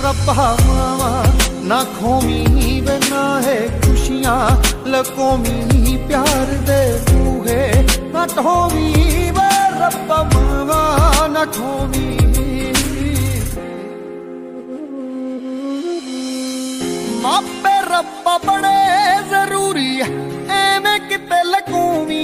ਰੱਬਾ ਮਾਵਾ ना खोमी वे ना है खुशियां लकोमी प्यार दे बूहे ना ढोवी वे रब्बा मावा ना खोमी मापे रब्बा बड़े जरूरी है एवें किते लकोमी